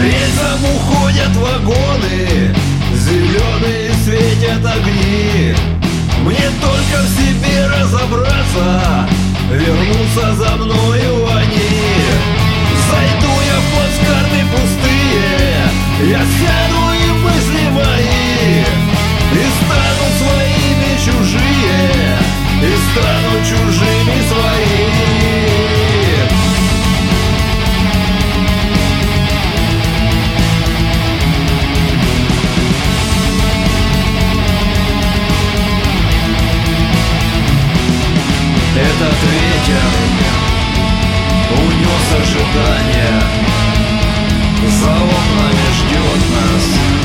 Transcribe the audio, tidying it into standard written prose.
Рельсом уходят вагоны, зеленые светят огни. Мне только в себе разобраться, вернуться за мною они. Зайду я в плацкарты пустые, я сяду и мысли мои, и станут своими чужие, и станут чужими свои. Этот ветер унес ожидания, за окнами ждет нас